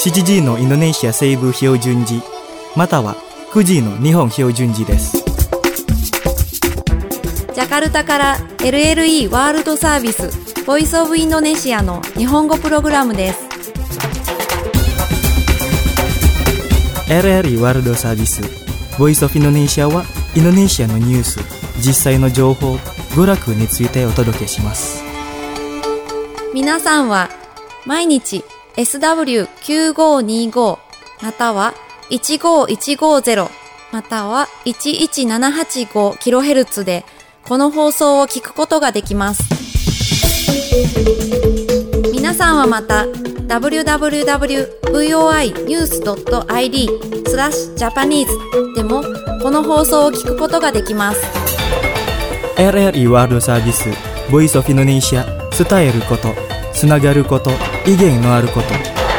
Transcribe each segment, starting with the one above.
7時のインドネシア西部標準時または9時の日本標準時です。 ジャカルタから LLE ワールドサービスボイスオブインドネシアの日本語プログラムです。 LLE ワールドサービスボイスオブインドネシアはインドネシアのニュース、実際の情報、娯楽についてお届けします。 皆さんは毎日 SW9525 または15150または 11785kHz でこの放送を聞くことができます。皆さんはまた www.voinews.id/Japanese でもこの放送を聞くことができます。 LLE ワールドサービスボイスオブインドネシア、伝えること、つながること、意見のあること。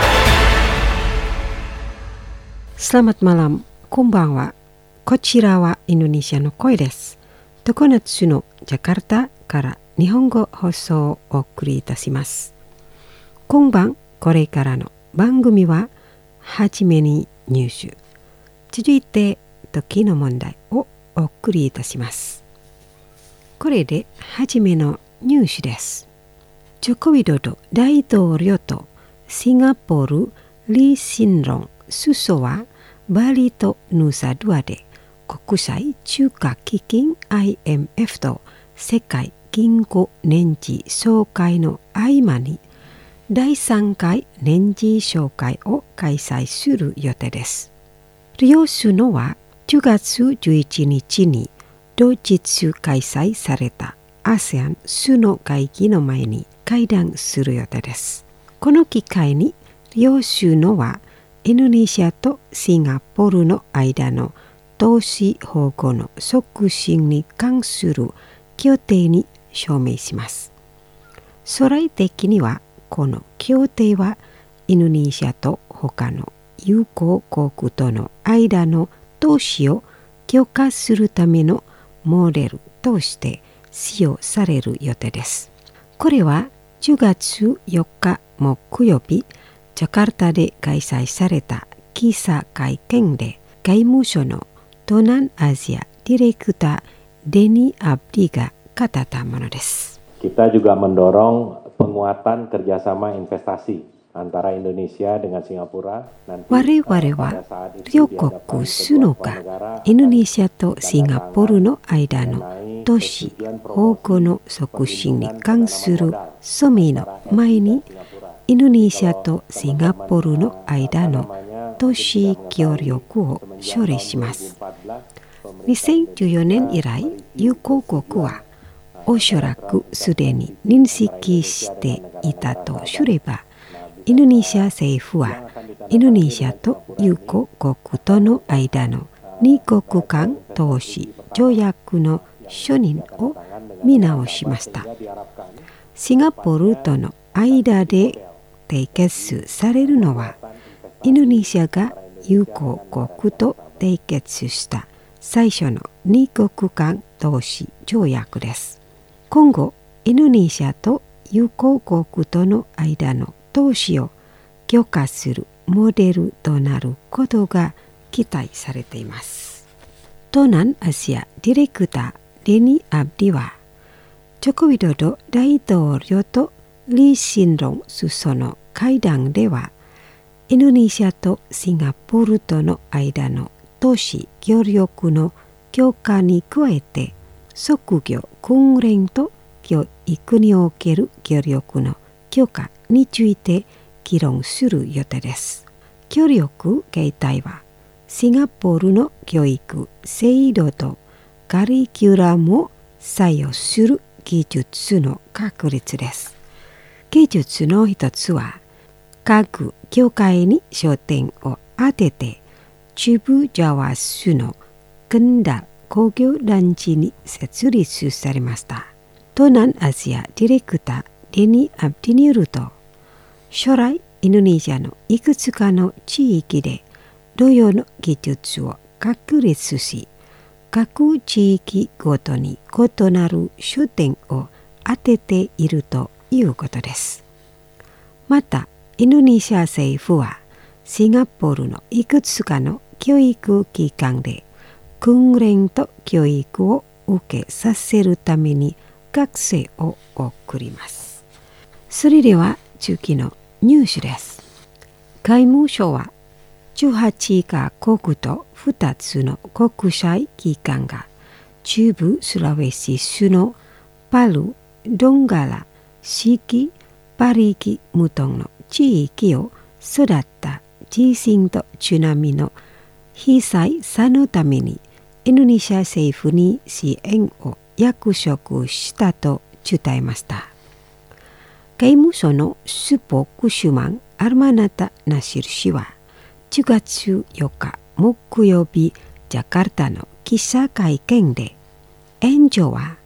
Selamat malam、こんばんは。こちらはインドネシアの声です。常夏のジャカルタから日本語放送をお送りいたします。今晩これからの番組ははじめにニュース、続いて時の問題をお送りいたします。これではじめのニュースです。ジョコウィドド大統領とシンガポールリー・シンロン首相はバリとヌサドゥアで国際通貨基金 IMF と世界銀行年次総会の合間に第3回年次総会を開催する予定です。両首脳は10月11日に同日開催された ASEAN 首脳会議の前に会談する予定です。この機会に両首脳はインドネシアとシンガポールの間の投資保護の促進に関する協定に署名します。将来的にはこの協定はインドネシアと他の友好国との間の投資を強化するためのモデルとして使用される予定です。これは10月4日木曜日、ジャカルタで開催された記者会見で外務省の東南アジアディレクターデニー・アブディが語ったものです。 Kita juga mendorong penguatan kerjasama investasi antara Indonesia dengan Singapura. 我々は両国首脳がインドネシアとシンガポールの間の投資保護の促進に関する署名の前にインドネシアとシンガポールの間の投資協力を処理します。2014年以来、友好国はおそらくすでに認識していたとすれば、インドネシア政府はインドネシアと友好国との間の二国間投資条約の承認を見直しました。シンガポールとの間で締結されるのはインドネシアが友好国と締結した最初の二国間投資条約です。今後インドネシアと友好国との間の投資を強化するモデルとなることが期待されています。東南アジアディレクターデニー・アブディはジョコウィドド大統領とリー・シンロン首相の会談ではインドネシアとシンガポールとの間の投資協力の強化に加えて職業訓練と教育における協力の強化について議論する予定です。協力形態はシンガポールの教育制度とカリキュラムを採用する技術の確立です。技術の一つは各教会に焦点を当てて中部ジャワ州の近代工業団地に設立されました。東南アジアディレクターデニー・アブディによると、将来インドネシアのいくつかの地域で同様の技術を確立し、各地域ごとに異なる焦点を当てているということです。またインドネシア政府はシンガポールのいくつかの教育機関で訓練と教育を受けさせるために学生を送ります。それでは中期のニュースです。外務省は18カ国と2つの国際機関が中部スラウェシ州のパル・ドンガラ・シキ・パリキ・ムトンの地域を育った地震と津波の被災者のためにインドネシア政府に支援を約束したと伝えました。外務省のスポークスマンアルマナタ・ナシル氏は10月4日木曜日ジャカルタの記者会見で援助は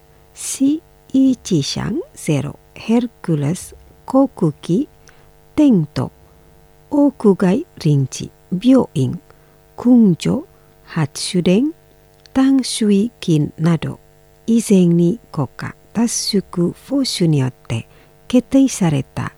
C130 ヘルクレス航空機テント屋外臨時病院空調発電淡水機など以前に国家タスクフォースによって決定された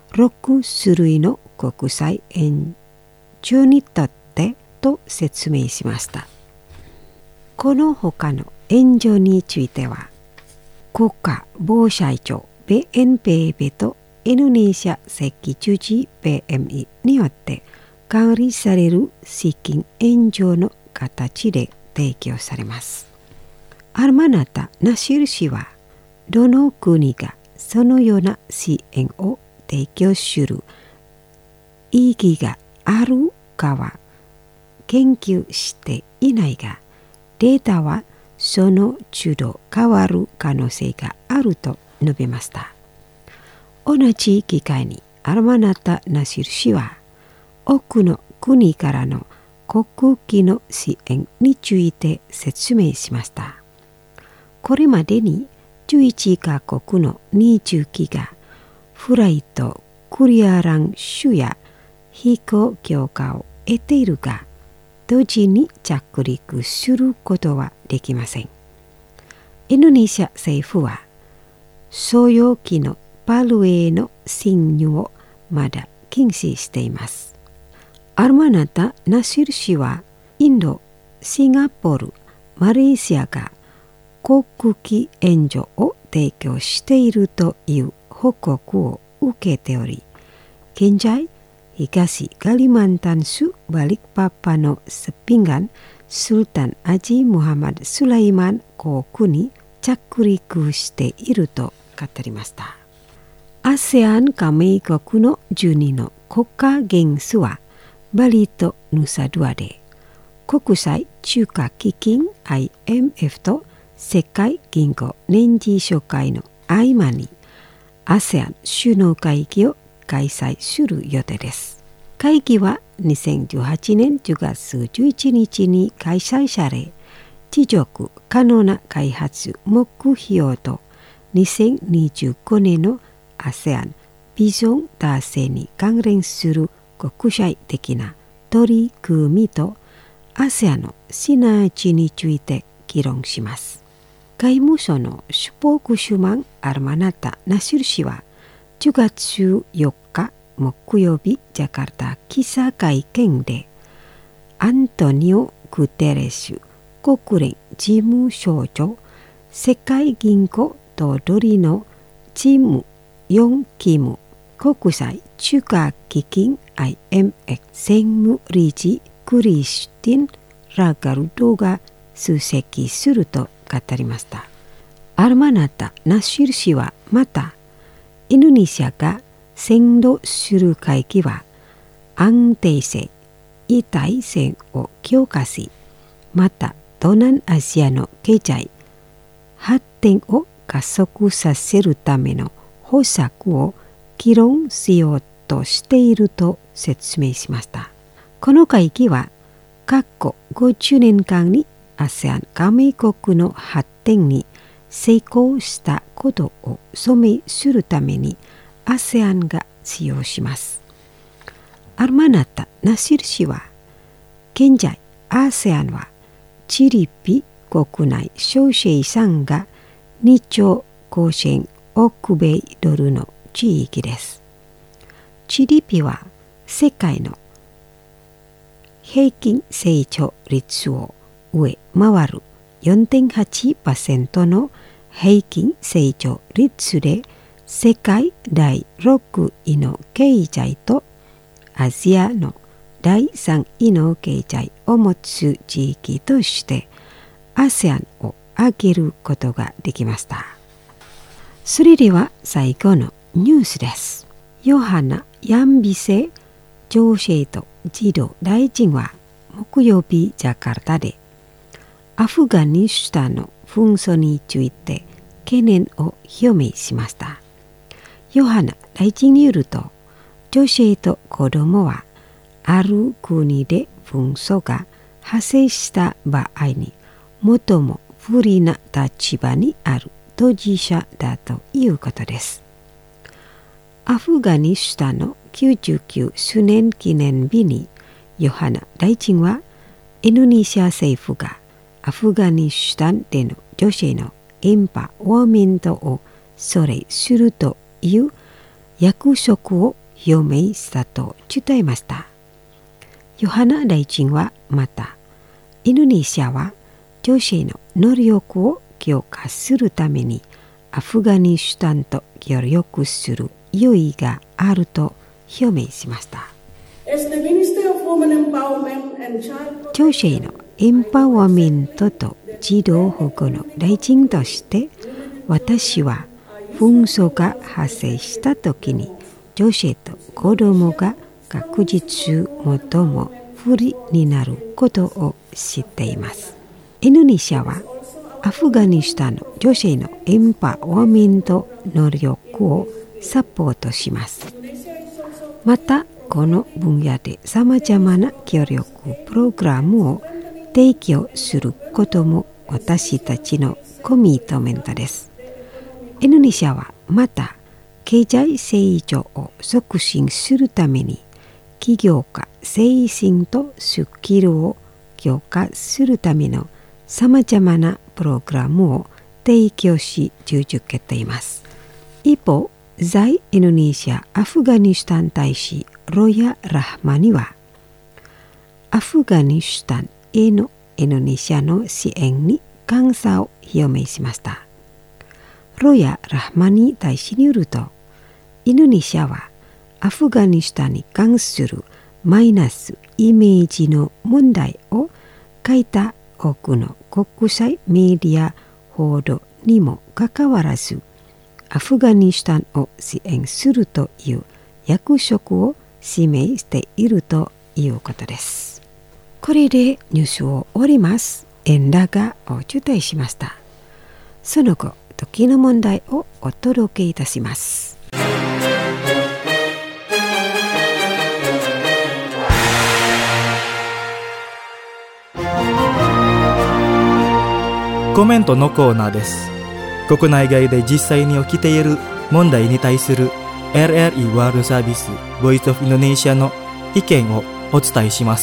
6種類の国際援助にとってと説明しました。この他の援助については国家防災庁 BNPB とインドネシア赤十字 PMI によって管理される資金援助の形で提供されます。アルマナタ・ナシル氏はどの国がそのような支援を提供する意義があるかは研究していないが、データはその都度変わる可能性があると述べました。同じ機会にアルマナタ・ナシル氏は多くの国からの航空機の支援について説明しました。これまでに11カ国の20機がフライトクリアランスや飛行許可を得ているが、同時に着陸することはできません。インドネシア政府は商用機のパルへの侵入をまだ禁止しています。アルマナタ・ナシル氏はインド、シンガポール、マレーシアが航空機援助を提供しているという報告を受けており、現在東カリマンタン州バリクパパのスピンガンスルタン・アジ・ムハマド・スライマン航空に着陸していると語りました。ASEAN 加盟国の12の国家元首はバリとヌサドゥアで国際通貨基金 IMF と世界銀行年次総会の合間に ASEAN 首脳会議を開催する予定です。会議は2018年10月11日に開催され、持続可能な開発目標と2025年の ASEAN ビジョン達成に関連する国際的な取り組みと ASEAN のシナジーについて議論します。外務省のスポークスマンアルマナタ・ナシル氏は10月4日木曜日ジャカルタ記者会見でアントニオ・グテレス国連事務総長世界銀行頭取のチーム4キム国際通貨基金 IMF 専務理事クリスティン・ラガルドが出席すると語りました。アルマナタ・ナシル氏はまたインドネシアが先導する会議は安定性、一体性を強化し、また東南アジアの経済発展を加速させるための方策を議論しようとしていると説明しました。この会議は過去50年間に ASEAN 加盟国の発展に成功したことを証明するために ASEAN が使用します。アルマナタ・ナシル氏は現在 ASEAN はGDP 国内総生産が2兆5000億米ドルの地域です。GDP は世界の平均成長率を上回る 4.8% の平均成長率で世界第6位の経済とアジアの第3位の経済を持つ地域として ASEAN を挙げることができました。それでは最後のニュースです。ヨハナ・ヤンビセ女性と児童大臣は木曜日ジャカルタでアフガニスタンの紛争について懸念を表明しました。ヨハナ大臣によると、女性と子供はある国で紛争が発生した場合に最も不利な立場にある当事者だということです。アフガニスタンの99周年記念日にヨハナ大臣はインドネシア政府がアフガニスタンでの女性のエンパワーメントを奨励するという約束を表明したと伝えました。ヨハナ大臣はまた、インドネシアは女性の能力を強化するためにアフガニスタンと協力する用意があると表明しました。女性のエンパワーメントと児童保護の大臣として、私は紛争が発生したときに女性と子供が確実最も不利になることを知っています。インドネシアはアフガニスタンの女性のエンパワーメント能力をサポートします。またこの分野でさまざまな協力プログラムを提供することも私たちのコミットメントです。インドネシアはまた経済成長を促進するために起業家精神とスキルを強化するためのさまざまなプログラムを提供し続けています。一方、在インドネシア・アフガニスタン大使ロヤ・ラハマニはアフガニスタンへのインドネシアの支援に感謝を表明しました。ロヤ・ラハマニ大使によると、インドネシアはアフガニスタンに関するマイナスイメージの問題を書いた多くの国際メディア報道にもかかわらず、アフガニスタンを支援するという約束を示しているということです。これでニュースを終わります。円高をお伝えしました。その後、時の問題をお届けいたします。 コメントのコーナーです。国内外で実際に起きている問題に対する RRI ワールドサービス Voice of Indonesia の意見をお伝えします。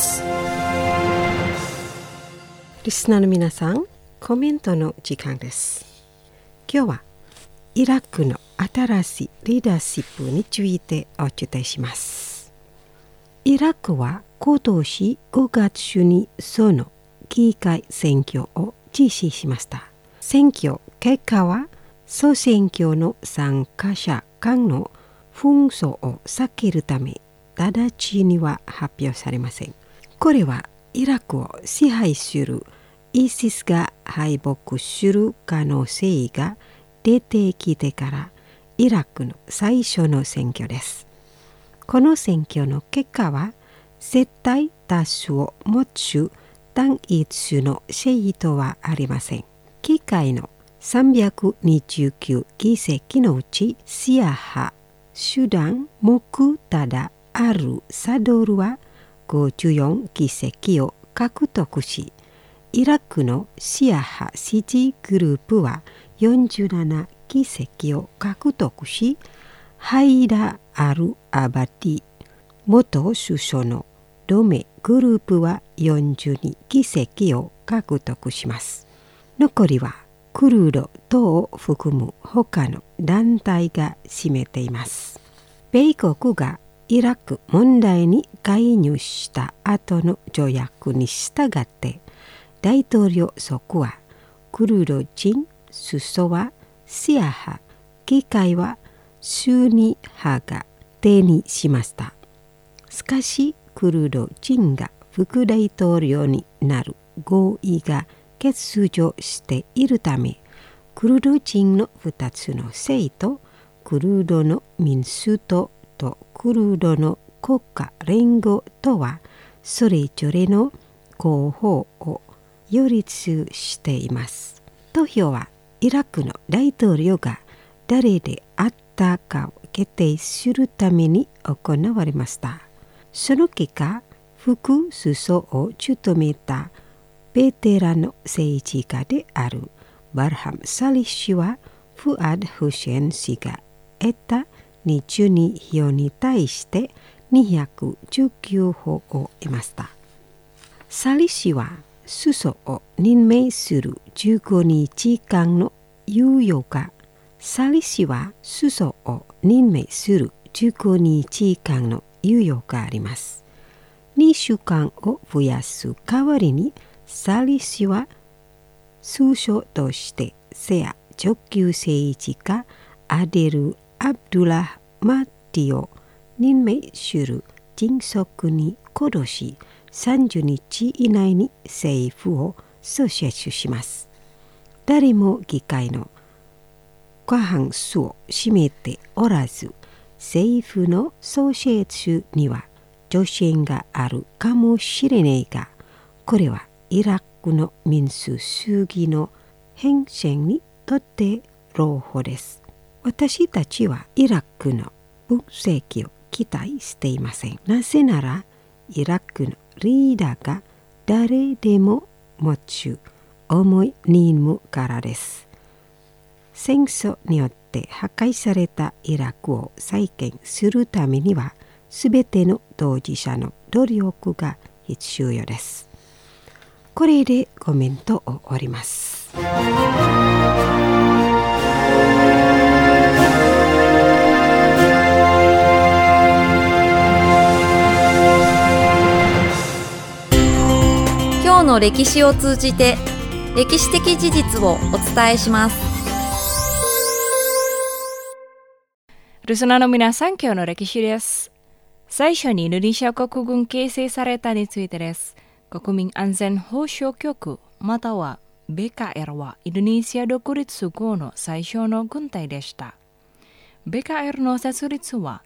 リスナーの皆さん、コメントの時間です。今日はイラクの新しいリーダーシップについてお伝えします。イラクは今年5月にその議会選挙を実施しました。選挙結果は総選挙の参加者間の紛争を避けるため直ちには発表されません。これはイラクを支配するイシスが敗北する可能性が出てきてからイラクの最初の選挙です。この選挙の結果は絶対多数を持つ単一の政党はありません。議会の329議席のうちシア派、スダン、モクタダ、アルサドルは54議席を獲得し、イラクのシア派支持グループは47議席を獲得し、ハイダ・アル・アバティ元首相の同盟グループは42議席を獲得します。残りはクルド等を含む他の団体が占めています。米国がイラク問題に介入した後の条約に従って大統領職はクルド人、裾はシア派、議会はスーニ派が手にしました。しかしクルド人が副大統領になる合意が欠如しているため、クルド人の2つの政党、クルドの民主党とクルドの国家連合とはそれぞれの候補を擁立しています。投票はイラクの大統領が誰であったかを決定するために行われました。その結果、副首相を務めたベテランの政治家であるバルハム・サリ氏はフアッド・フセイン氏が得た22票に対して219票を得ました。サリ氏は首相を任命する15日間の猶予がサリ氏は首相を任命する15日間の猶予があります。2週間を増やす代わりにサリ氏は首相としてセア上級政治家アデル・アブドゥラ・マッティを任命する迅速に行し30日以内に政府を創設します。誰も議会の過半数を占めておらず、政府の創設には助言があるかもしれないが、これはイラクの民主主義の変遷にとって朗報です。私たちはイラクの分析を期待していません。なぜなら、イラクのリーダーが誰でも持つ重い任務からです。戦争によって破壊されたイラクを再建するためには、すべての当事者の努力が必要です。これでコメントを終わります。 今日の歴史を通じて歴史的事実をお伝えします。 リスナーの皆さん、今日の歴史です。最初にインドネシア国軍形成されたについてです。国民安全保障局または BKR はインドネシア独立後の最初の軍隊でした。BKR の設立は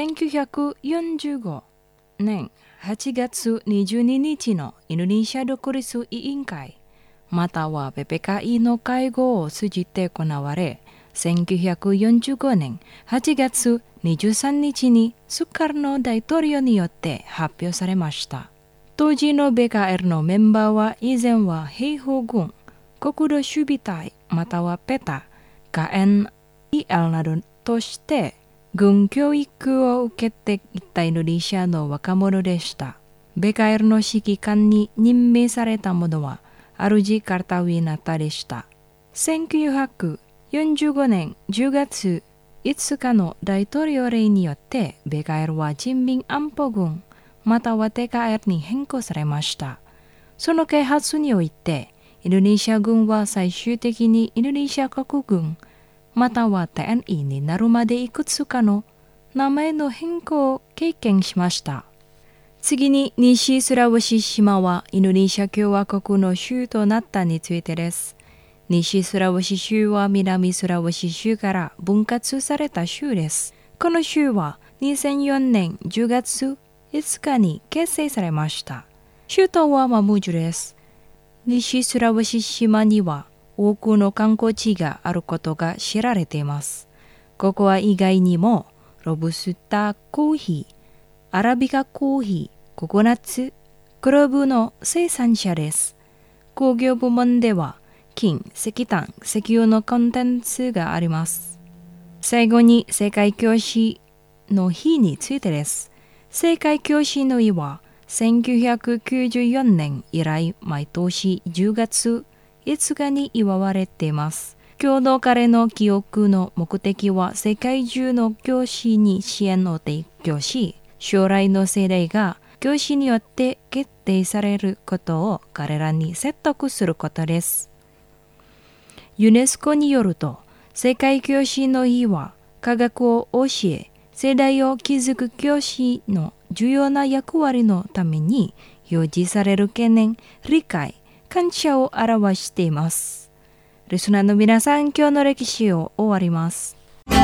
1945年8月22日のインドネシア独立委員会または PPKI の会合を通じて行われ、1945年8月23日にスカルノ大統領によって発表されました。当時の BKR のメンバーは以前は兵法軍、国土守備隊またはペタ、KNIL などとして軍教育を受けていたインドネシアの若者でした。BKR の指揮官に任命された者はアルジ・カルタウィナタでした。1945年10月5日の大統領令によって BKR は人民安保軍または TKR に変更されました。その開発においてインドネシア軍は最終的にインドネシア国軍または TNI になるまでいくつかの名前の変更を経験しました。次に西スラウシ島はインドネシア共和国の州となったについてです。西スラウシ州は南スラウシ州から分割された州です。この州は2004年10月5日に結成されました。首都はマムージュです。西スラウシ島には多くの観光地があることが知られています。ここは意外にもロブスターコーヒー、アラビカコーヒー、ココナッツ、クローブの生産者です。工業部門では金、石炭、石油のコンテンツがあります。最後に世界教師の日についてです。世界教師の日は1994年以来毎年10月5日に祝われています。共同彼の記憶の目的は世界中の教師に支援を提供し、 将来の世代が教師によって決定されることを彼らに説得することです。ユネスコによると、世界教師の日は科学を教え、世代を築く教師の重要な役割のために表示される懸念、理解、感謝を表しています。リスナーの皆さん、今日の歴史を終わります。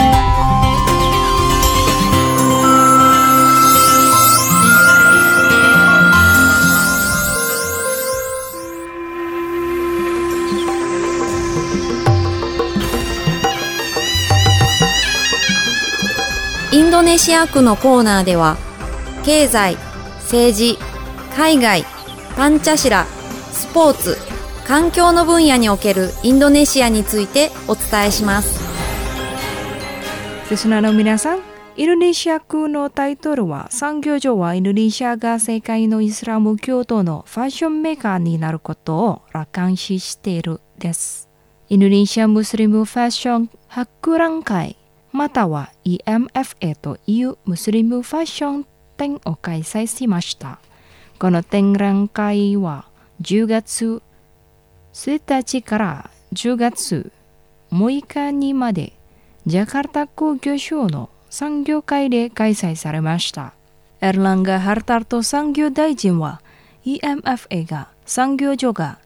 インドネシア区のコーナーでは、経済、政治、海外、パンチャシラ、スポーツ、環境の分野におけるインドネシアについてお伝えします。 リスナーの皆さん、インドネシア区のタイトルは、産業上はインドネシアが世界のイスラム教徒のファッションメーカーになることを楽観視しているです。インドネシアムスリムファッション博覧会、または EMFA というムスリムファッション展を開催しました。この展覧会は10月1日から10月6日にまでジャカルタ工業省の産業会で開催されました。エルランガ・ハルタルト産業大臣は EMFA が産業上が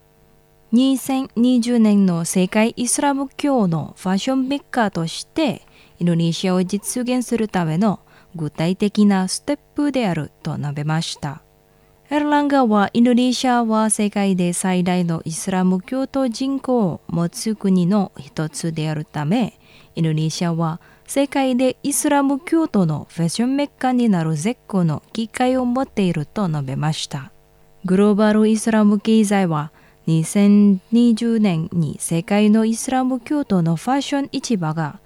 2020年の世界イスラム教のファッションメーカーとしてインドネシアを実現するための具体的なステップであると述べました。エルランガはインドネシアは世界で最大のイスラム教徒人口を持つ国の一つであるため、インドネシアは世界でイスラム教徒のファッションメーカーになる絶好の機会を持っていると述べました。グローバルイスラム経済は2020年に世界のイスラム教徒のファッション市場が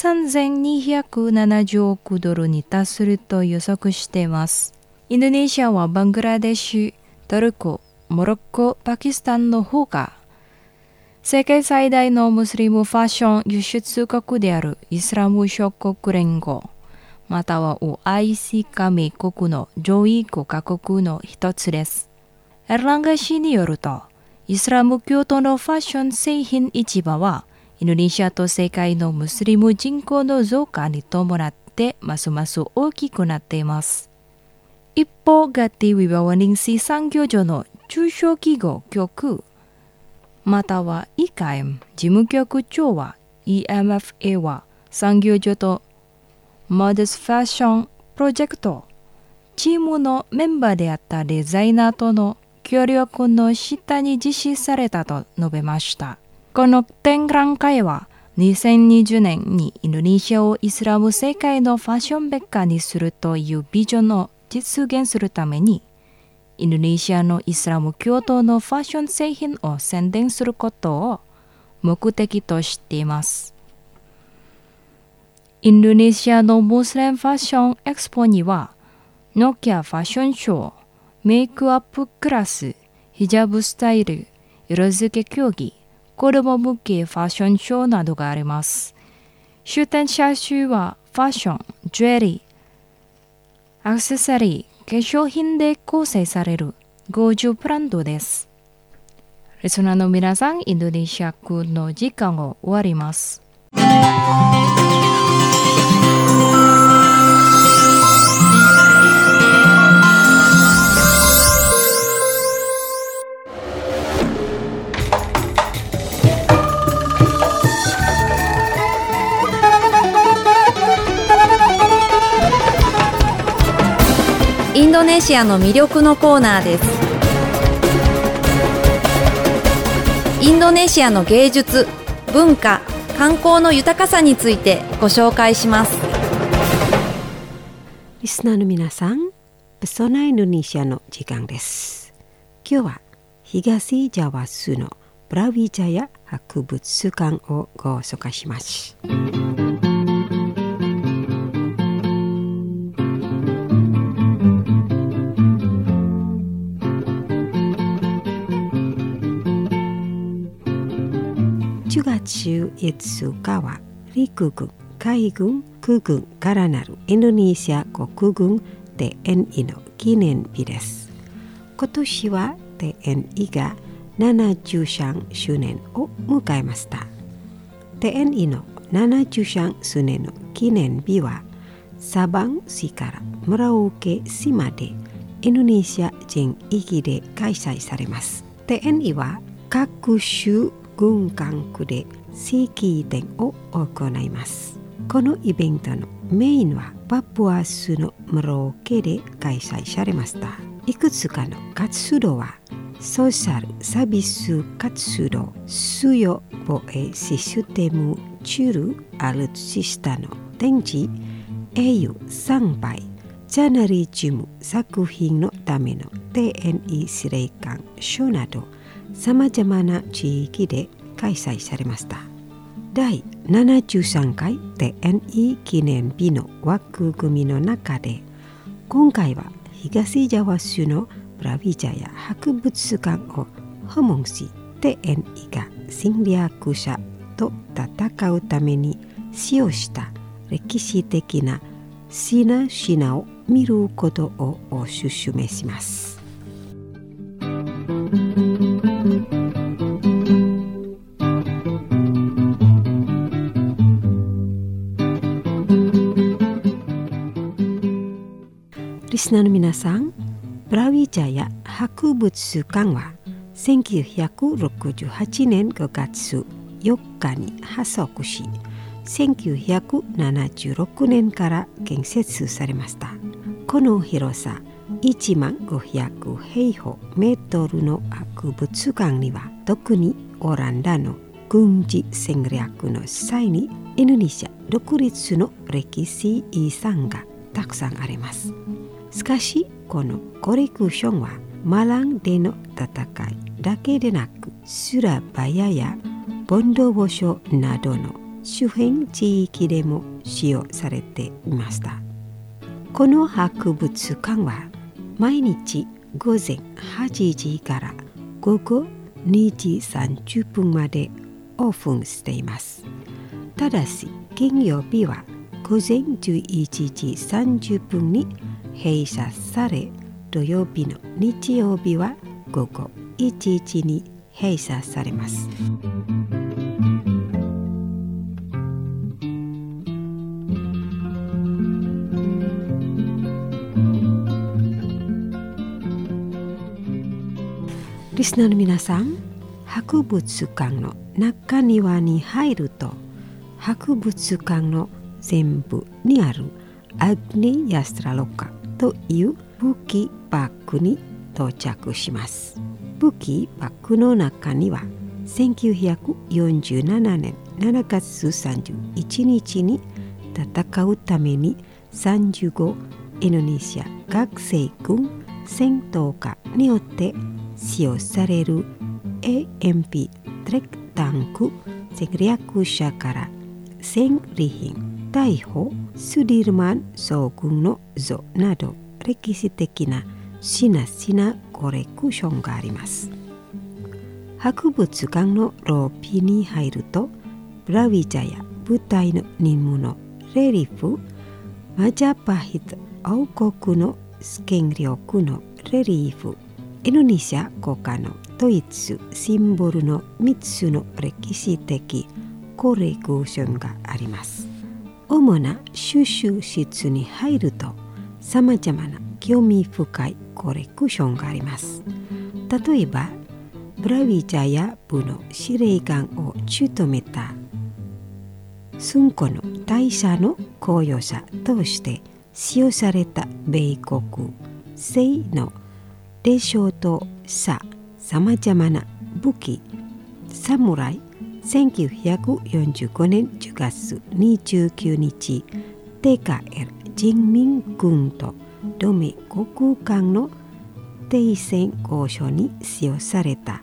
3270億ドルに達すると予測しています。インドネシアはバングラデシュ、トルコ、モロッコ、パキスタンのほか、世界最大のムスリムファッション輸出国であるイスラム諸国連合、または OIC 加盟国の上位5カ国の一つです。エルランガ氏によると、イスラム教徒のファッション製品市場は、インドネシアと世界のムスリム人口の増加に伴ってますます大きくなっています。一方、ガティ・ウィバワニンシ産業上の中小企業局、またはイカエム事務局長は EMFA は産業上とモデスファッションプロジェクト、チームのメンバーであったデザイナーとの協力の下に実施されたと述べました。この展覧会は2020年にインドネシアをイスラム世界のファッションメーカーにするというビジョンを実現するために、インドネシアのイスラム教徒のファッション製品を宣伝することを目的としています。インドネシアのムスリムファッションエクスポには、ノキアファッションショー、メイクアップクラス、ヒジャブスタイル、色付け競技、子供向けファッションショーなどがあります。出展者数はファッション、ジュエリー、アクセサリー、化粧品で構成される50ブランドです。リスナーの皆さん、インドネシア区の時間を終わります。 インドネシアの魅力のコーナーです。インドネシアの芸術、文化、観光の豊かさについてご紹介します。 リスナーの皆さん、ペソナインドネシアの時間です。今日は東ジャワ州のブラウィジャヤ博物館をご紹介します。10月5日は陸軍海軍空軍からなるインドネシア国軍 TNI の記念日です。今年は TNI が73周年を迎えました。TNI の73周年の記念日はサバン市からムラオケ市までインドネシア全域で開催されます。TNI は各種軍管区で式典を行います。このイベントのメインはパプアスのムラオケで開催されました。いくつかの活動はソーシャルサービス活動、수요防衛システム中アルツシスタの展示、栄誉参拝、ジャーナリズム作品のための TNI 司令官賞などさまざまな地域で開催されました。第73回 TNI 記念日の枠組みの中で今回は東ジャワ州のブラビジャヤ博物館を訪問し TNI が侵略者と戦うために使用した歴史的な品を見ることをお勧めします。リスナーの皆さん、ブラビジャヤ博物館は1968年5月4日に発足し、1976年から建設されました。この広さ1500平方メートルの博物館には、特にオランダの軍事戦略の際にインドネシア独立の歴史遺産がたくさんあります。しかしこのコレクションはマランでの戦いだけでなく、スラバヤやボンドボショなどの周辺地域でも使用されていました。この博物館は毎日午前8時から午後2時30分までオープンしています。ただし金曜日は午前11時30分に閉鎖され、土曜日の日曜日は午後1時に閉鎖されます。リスナーの皆さん、博物館の中庭に入ると、博物館の前部にあるアグニヤストラロカという武器バッグに到着します。武器バッグの中には1947年7月31日に戦うために35インドネシア学生軍戦闘家によって使用される AMP トレックタンク戦略者から戦利品、大砲スディルマン将軍の像など歴史的な品々コレクションがあります。博物館のロビーに入ると、ブラビジャヤ部隊の任務のレリーフ、マジャパヒト王国の権力のレリーフ、インドネシア国家の統一シンボルの3つの歴史的コレクションがあります。主な収集室に入ると、さまざまな興味深いコレクションがあります。例えば、ブラビジャヤ部の司令官を務めた寸子の大佐の公用車として使用された米国製の列車とさまざまな武器、侍、1945年10月29日、TKR 人民軍と同盟国間の停戦交渉に使用された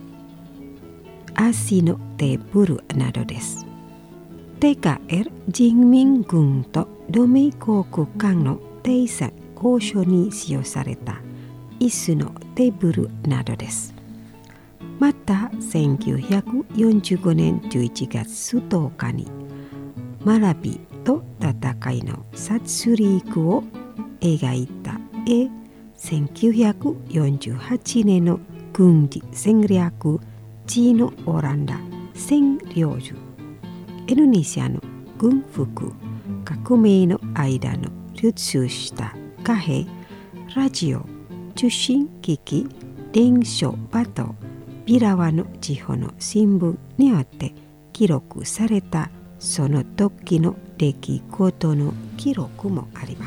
足のテーブルなどです。TKR 人民軍と同盟国間の停戦交渉に使用された椅子のテーブルなどです。また1945年11月10日にマラビと戦いの殺戮を描いた絵、1948年の軍事戦略地のオランダ占領時、インドネシアの軍服革命の間の流通した貨幣、ラジオ、受信機器、伝書バト、ビラワの地方の新聞によって記録されたその時の出来事の記録もあります。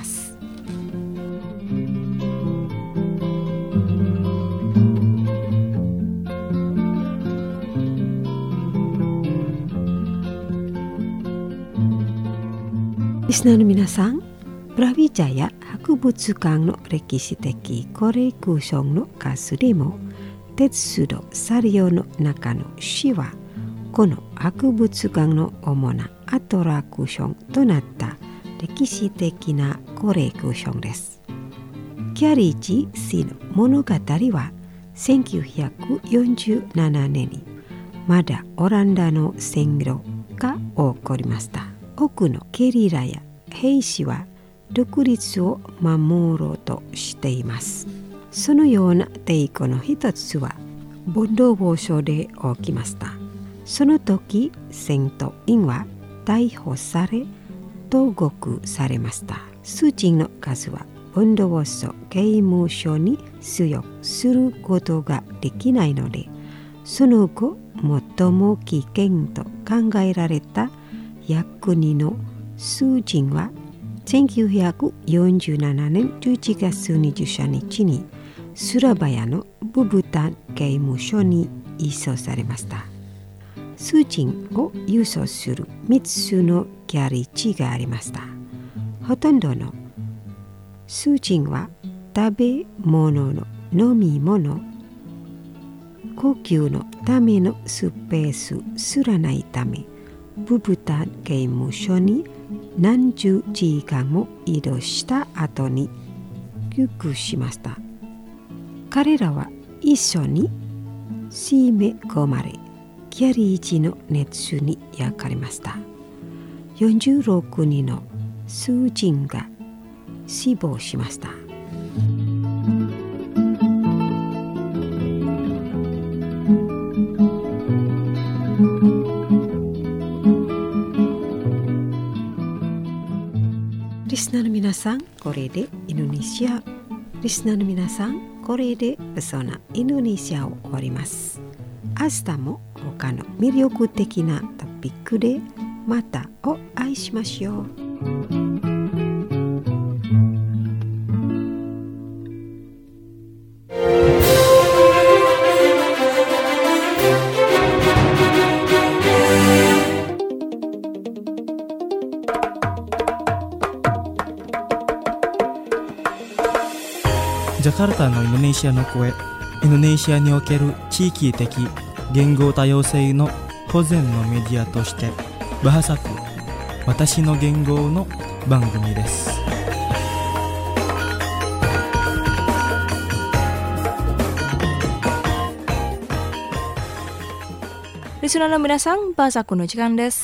リスナーの皆さん、ブラビジャヤ博物館の歴史的コレクションの数でも、鉄道車両の中の詩はこの博物館の主なアトラクションとなった歴史的なコレクションです。キャリージ氏の物語は1947年にまだオランダの占領が起こりました。多くのゲリラや兵士は独立を守ろうとしています。そのような抵抗の一つはボンドボ省で起きました。その時、戦闘員は逮捕され投獄されました。囚人の数はボンドボ省刑務所に収容することができないので、その後最も危険と考えられた約2の囚人は1947年11月23日にスラバヤのブブタン刑務所に移送されました。囚人を輸送する3つのキャリー地がありました。ほとんどの囚人は食べ物の飲み物、呼吸のためのスペースすらないため、ブブタン刑務所に何十時間も移動した後に帰国しました。彼らは一緒に締め込まれ、キャリージの熱に焼かれました。46人の囚人が死亡しました。リスナーの皆さん、これでインドネシア。リスナーの皆さん、これでペソナインドネシアを終わります。明日も他の魅力的なトピックでまたお会いしましょう。 ジャカルタのインドネシアの声、インドネシアにおける地域的言語多様性の保全のメディアとしてバハサク、私の言語の番組です。 リスナーの皆さん、バハサクの時間です。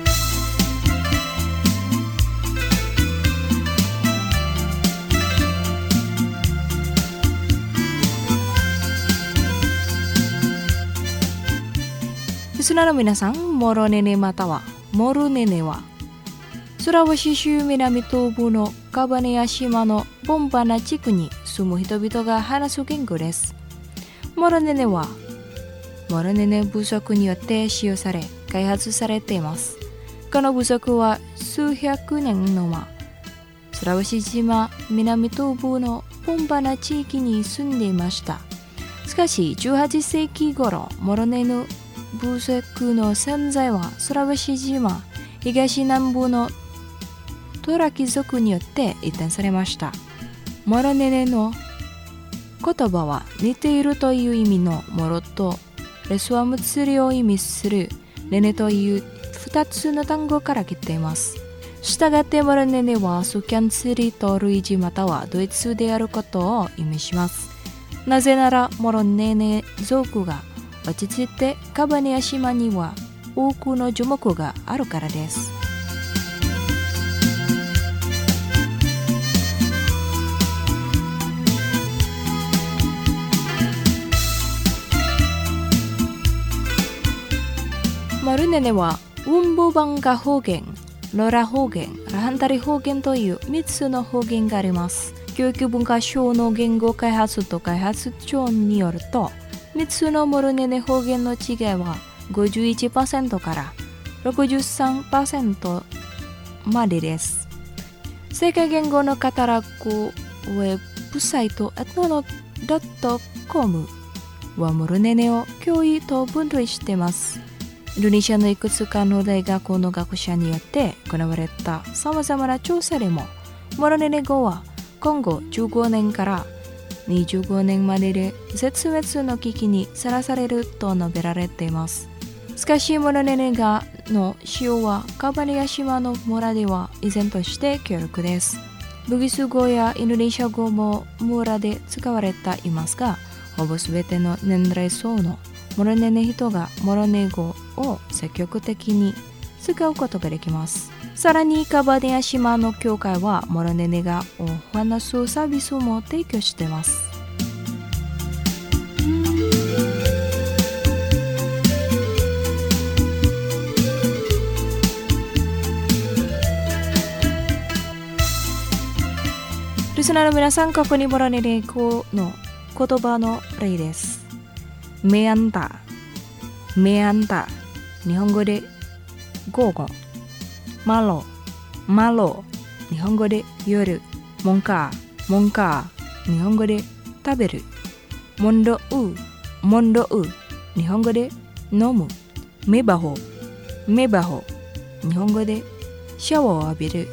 リスナーの皆さん、モロネネまたはモルネネはスラワシ州南東部のカバネヤ島のボンバナ地区に住む人々が話す言語です。モロネネはモロネネ部族によって使用され開発されています。この部族は数百年のスラワシ島南東部のボンバナ地域に住んでいました。しかし18世紀頃、モロネネ部族の存在はスラワシ島東南部のトラ貴族によって移転されました。モロネネの言葉は似ているという意味のモロとレスワム釣りを意味するネネという2つの単語から来ています。したがってモロネネはスキャン釣りと類似またはドイツであることを意味します。なぜならモロネネ族が落ち着いてカバネヤ島には多くの樹木があるからです。 モルネネはウンボバンガ方言、ロラ方言、ラハンタリ方言という3つの方言があります。教育文化省の言語開発と開発庁によると、3つのモルネネ方言の違いは 51% から 63% までです。世界言語のカタログウェブサイト etno.com はモルネネを教義と分類しています。インドネシアのいくつかの大学の学者によって行われたさまざまな調査でも、モルネネ語は今後15年から25年までで絶滅の危機にさらされると述べられています。しかしモルネネ語の使用はカバリア島の村では依然として強力です。ブギス語やインドネシア語も村で使われていますが、ほぼすべての年齢層のモルネネ人がモルネ語を積極的に使うことができます。さらにカバディア島の教会はモルネネ語を話すサービスも提供しています。リスナーの皆さん、ここにモルネネ語の言葉の例です。メアンタ、メアンタ、日本語で午後。マロ、マロ、日本語で夜。モンカー、モンカー、日本語で食べる。モンドウ、モンドウ、日本語で飲む。メバホ、メバホ、日本語でシャワーを浴びる。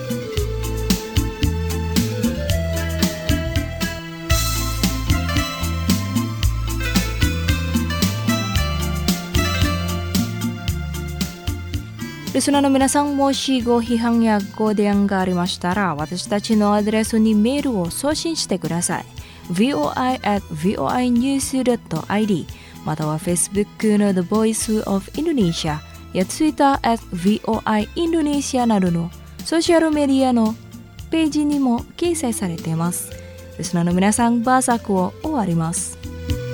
リスナーの皆さん、もしご批判やご提案がありましたら、私たちのアドレスにメールを送信してください。voi@voinews.id または Facebook の The Voice of Indonesia や Twitter @voiindonesia などのソーシャルメディアのページにも掲載されています。リスナーの皆さん、バーサクを終わります。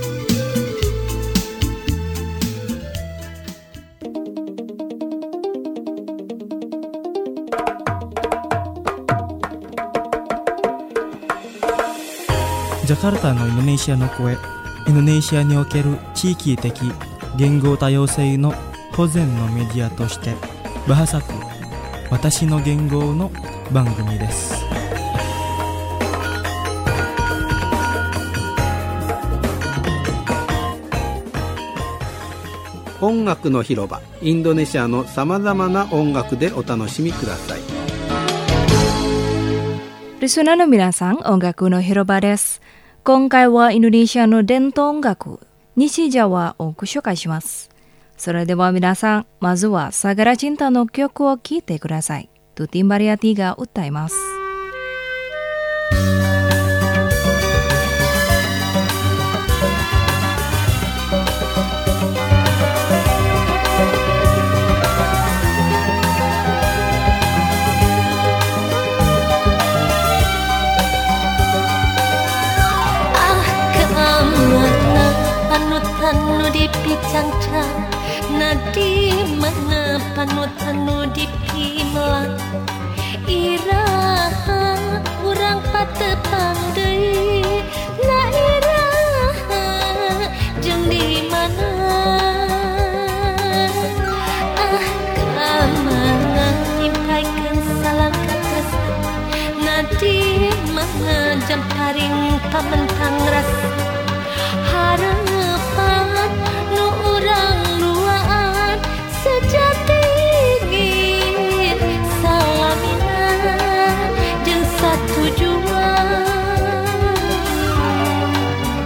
ジャカルタのインドネシアの声、インドネシアにおける地域的言語多様性の保全のメディアとしてバハサク、私の言語の番組です。 音楽の広場、インドネシアのさまざまな音楽でお楽しみください。 リスナーの皆さん、音楽の広場です。今回はインドネシアの伝統音楽、西ジャワをご紹介します。それでは皆さん、まずはサガラチンタの曲を聴いてください。トゥティンバリアティが歌います。 Panutanmu dipicancang, nadi mana panutanmu dipimelang. Iraha urang patepang deui, na iraha jeung di mana? Kamana nyimpaikeun salam katresna, nadi mana jamparing pamentang rasa. Harapan nu urang luaan sejati ingin salaminan jeung satujuan.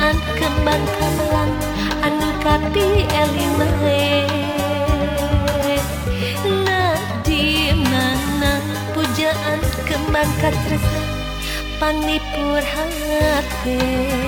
pujaan kembang kamelan anu kapi elimahe. Nah di mana pujaan kembang katresna panglipur hati.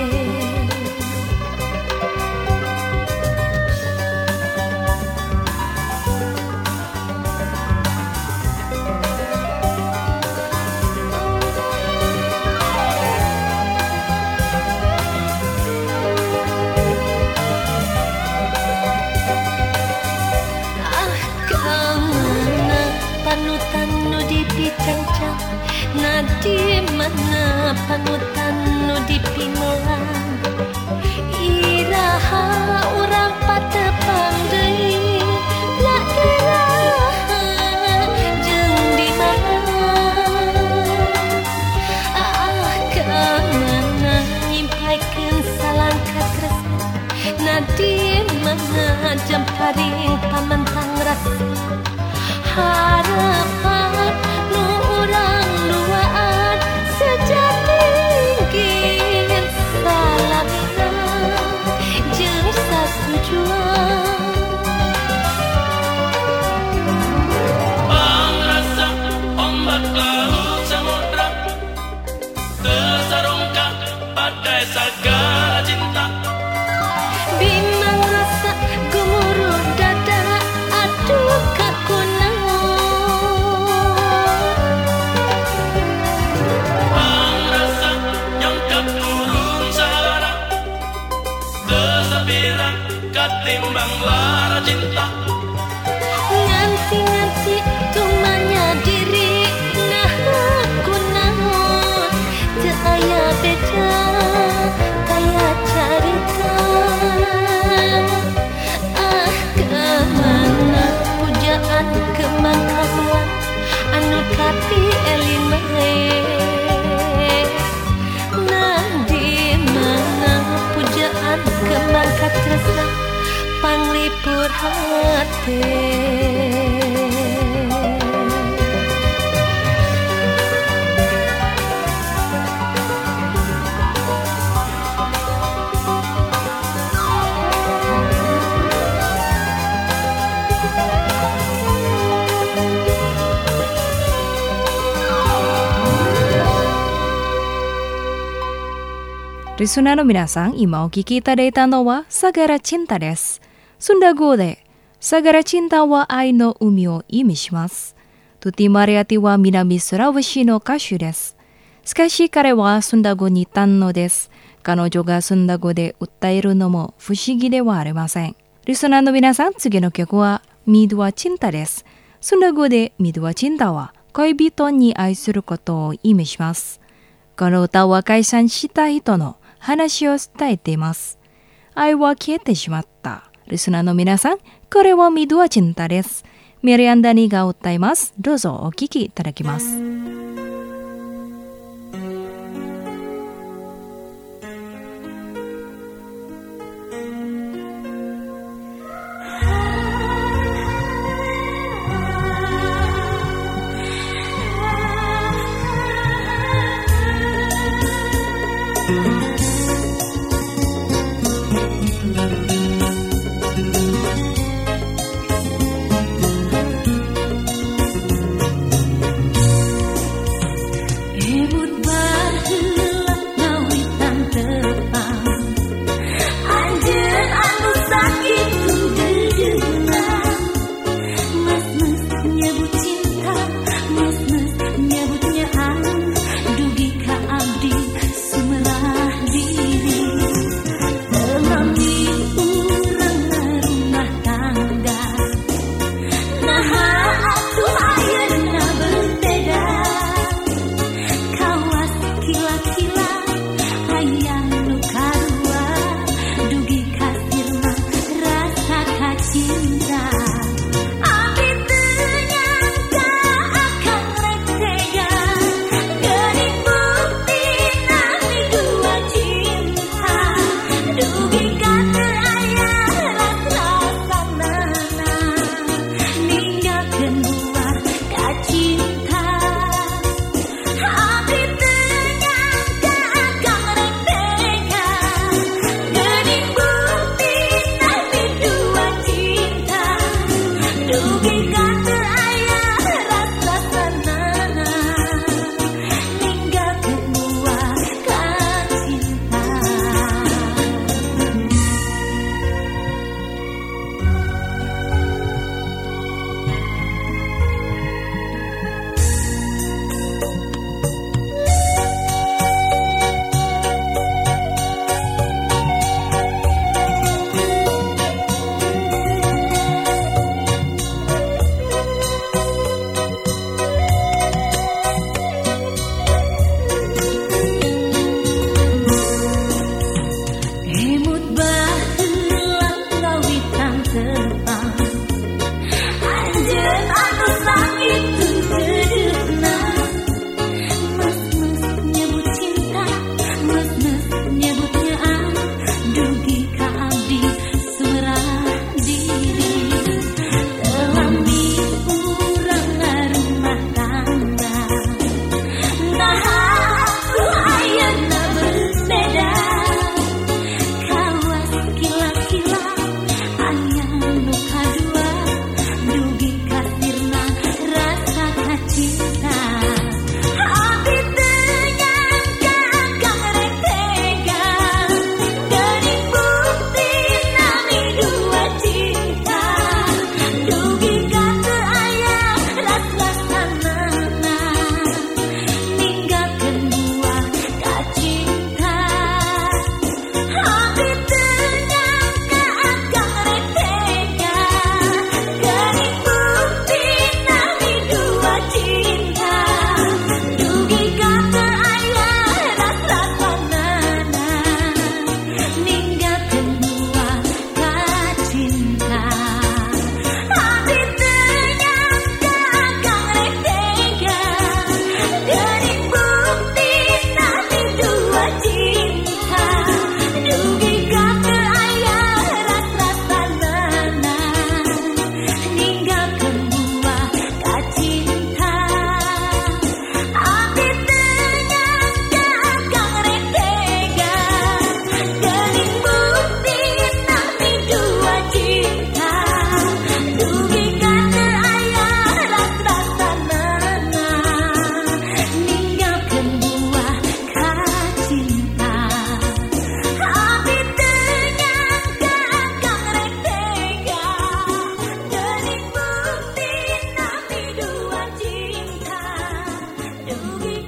Nah di mana panutan nu dipimelan iraha urang patepang deui la iraha jeung di mana kamana nyimpaikeun salangka tresna. Nah di mana jemparing pamentang rasa harapan nu urang luaan sejati ingin salamina jeung satujuan. Pangrasa ombak laut samudra tersarungkan badai sagala cinta. Bimang rasa gemuruh dada aduh kakunaon. Pangrasa yang keturun sahara tersabiran ketimbang lara cinta. Nganti-nganti tumanya diri nah kunaon teu aya beda kaya carita. Kemana pujaan kembang kamelan anu kapi elimahe. Nah di mana pujaan kembang katresna panglipur hati. Risuna no minasang, ima o kikita deita no wa Sagara Cinta desu. Sunda Go de Sagara Cinta wa ai no umi o imishimasu. Tuti Mariyati wa Minami Sulawesi no kashu desu. Shikashi kare wa Sunda Go ni tanno desu. Kanojo ga Sunda Go de uttaeru no mo fushigi de wa aremasen. Risuna no minasang, tsugi no kyoku wa Midu wa Cinta desu. Sunda Go de Midu wa Cinta wa koibito ni ai suru koto o imishimasu. この歌は解散した人の話を伝えています。愛は消えてしまった。リスナーの皆さん、これはミドワチンタです。ミリアンダニが歌います。どうぞお聴きいただきます。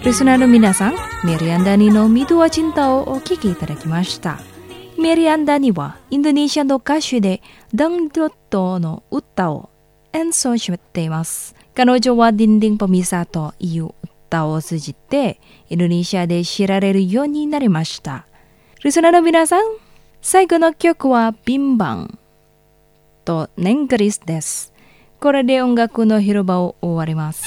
リスナーの皆さん、メリアンダニのミドワチンタをお聴きいただきました。メリアンダニはインドネシアの歌手でダンドットの歌を演奏しています。彼女はディンディンポミサという歌を通じてインドネシアで知られるようになりました。リスナーの皆さん、最後の曲はビンバンとネングリスです。これで音楽の広場を終わります。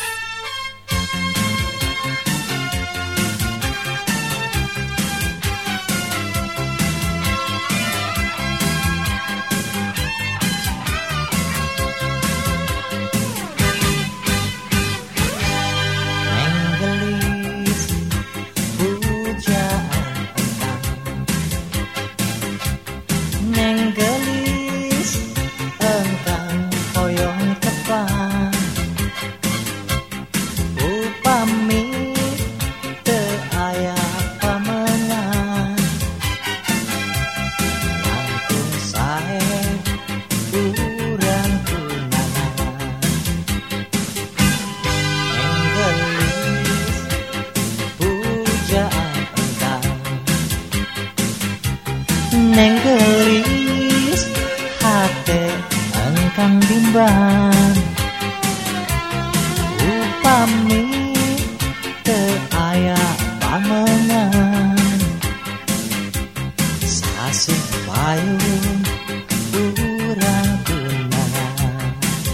Neng gelis hati engkang bimbang upami teu aya pamengan sasih payung urang tunangan.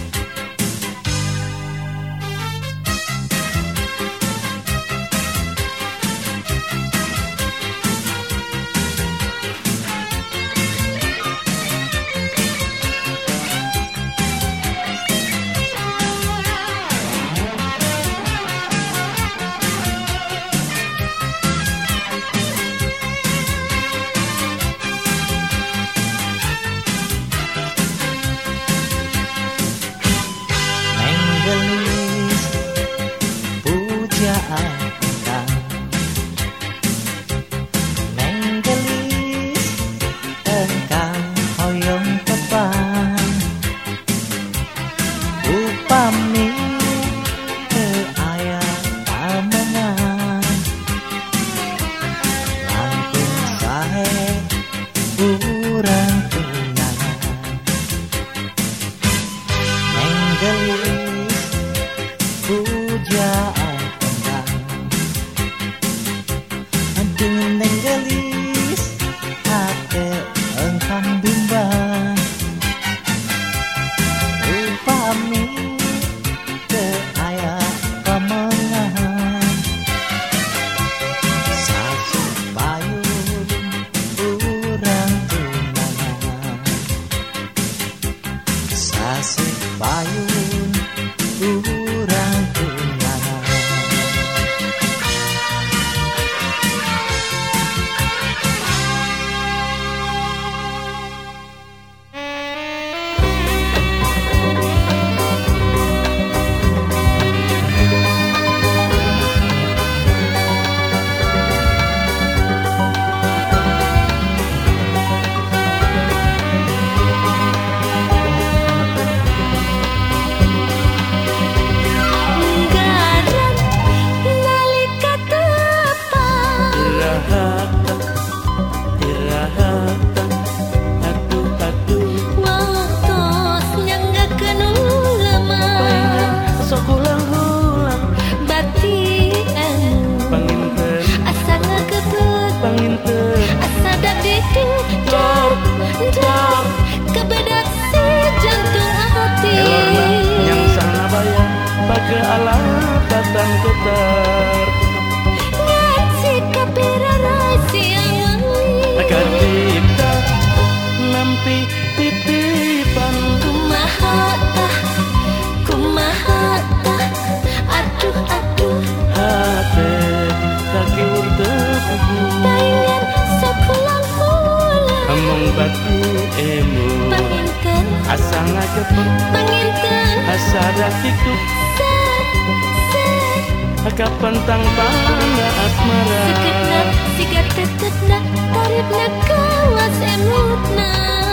Kapan tang panda asmara sekedap sigat tetepna tarifna kawas emutna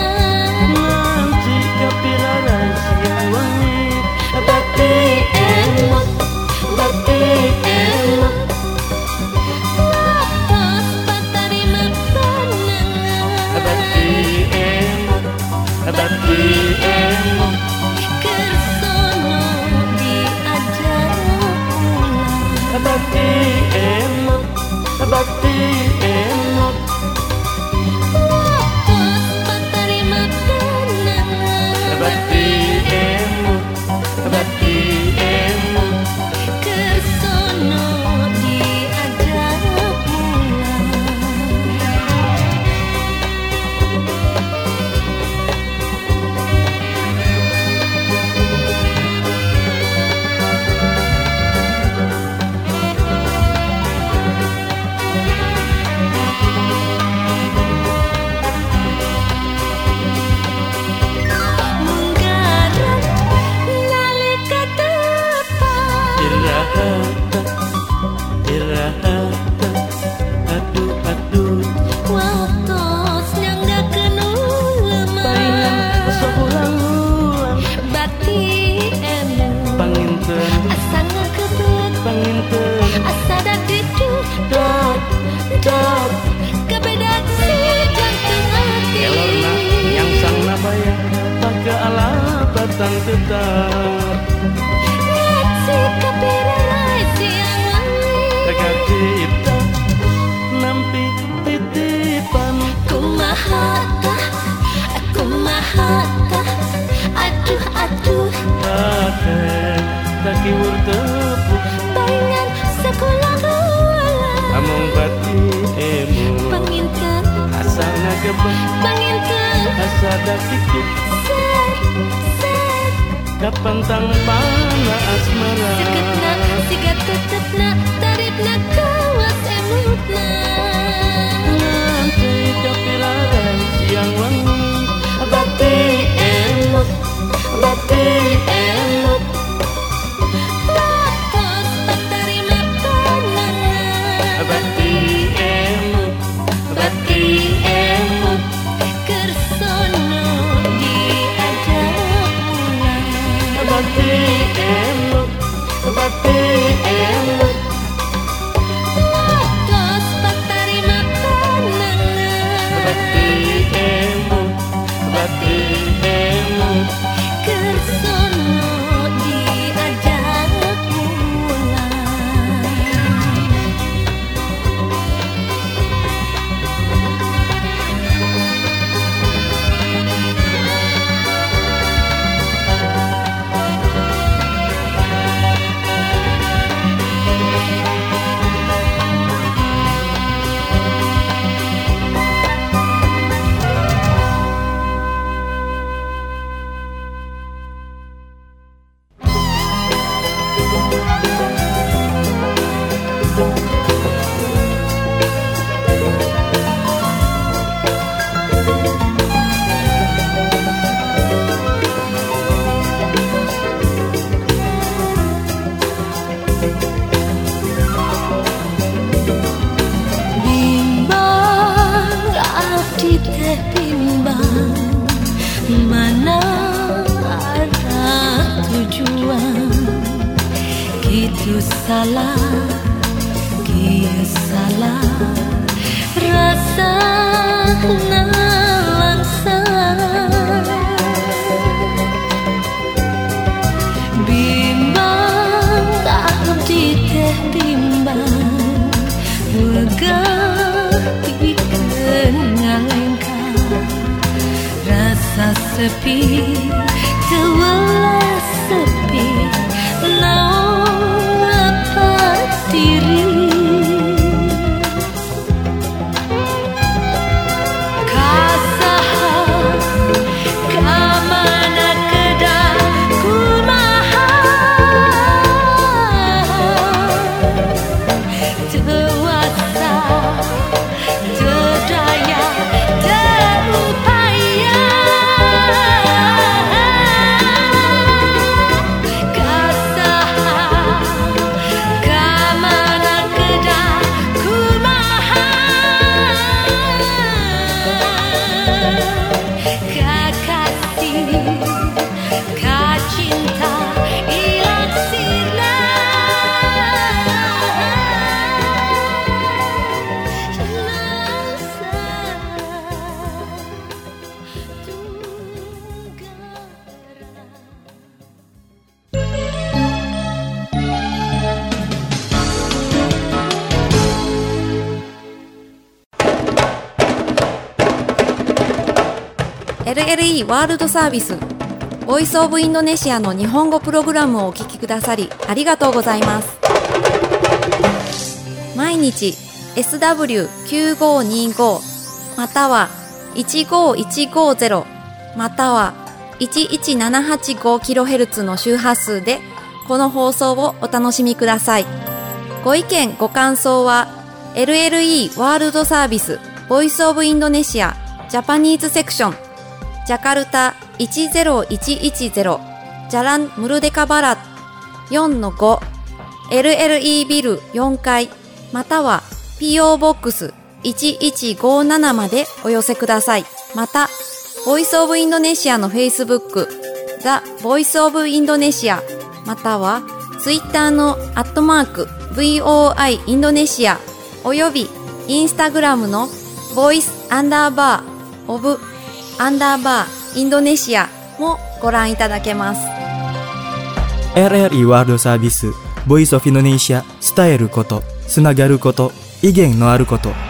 nanti kapirara siang wangi bati emut Bati emo kersono diajak pulang. Bati emo Bati emo Watos patarima kenangan. Bati emo kersono diajak pulang. Menggarap nalika tepat. Irahata aduh Watos nyanggakeun lemah. Sohulang-ulang Bati emu Panginten asa ngakebet. Panginten Asa dadidut dot kebedat si jantung hati. Elorna yang sang nabaya Pakai alapatan tetap Si kapiralai siang wangi. Tegak cipta Nampi titipan Kumahatah aduh Kakek Taki wurtepuk bayangan sekolah gawala. Among bati emu Panginten Asa ngagebek Asa dakikuk set Kapan tangpana asmara seketna siga tetepna taripna kawas emutna. Nanti kapiraran siang wangi Bati emut Watos patarima kenangan. Bati emut kersono diajak pulang. Bati emut Watos patarima kenangan. Bati emut kersono diajak pulang. Bimbang abdi teh bimbang mana arah tujuan. Kitu salah rasa langsang. Bimbang abdi teh bimbang wegah pikeun ngalengkang. Rasa sepi teu welas sepi naon lepas diri. Daya terupaya. LLE ワールドサービスボイスオブインドネシアの日本語プログラムをお聞きくださりありがとうございます。毎日 SW9525 または15150または 11785kHz の周波数でこの放送をお楽しみください。ご意見ご感想は LLE ワールドサービスボイスオブインドネシアジャパニーズセクションジャカルタ10110ジャランムルデカバラ 4-5 LLE ビル4階または PO ボックス1157までお寄せください。またボイスオブインドネシアの Facebook ザ・ボイスオブインドネシアまたは Twitter の@VOI インドネシアおよびインスタグラムのボイス_オブ_インドネシアもご覧いただけます。 LLE ワールドサービスボイスオブインドネシア伝えることつながること威厳のあること